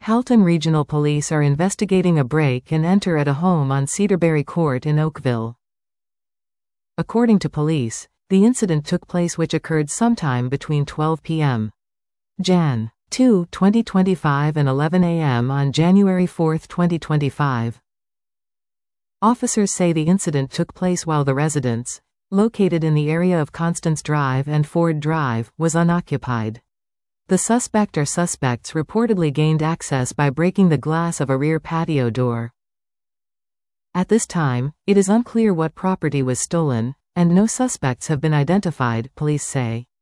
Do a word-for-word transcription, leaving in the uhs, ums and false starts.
Halton Regional Police are investigating a break and enter at a home on Cedarberry Court in Oakville. According to police, the incident took place which occurred sometime between twelve p m January second, twenty twenty-five and eleven a m on January fourth, twenty twenty-five. Officers say the incident took place while the residence, located in the area of Constance Drive and Ford Drive, was unoccupied. The suspect or suspects reportedly gained access by breaking the glass of a rear patio door. At this time, it is unclear what property was stolen, and no suspects have been identified, police say.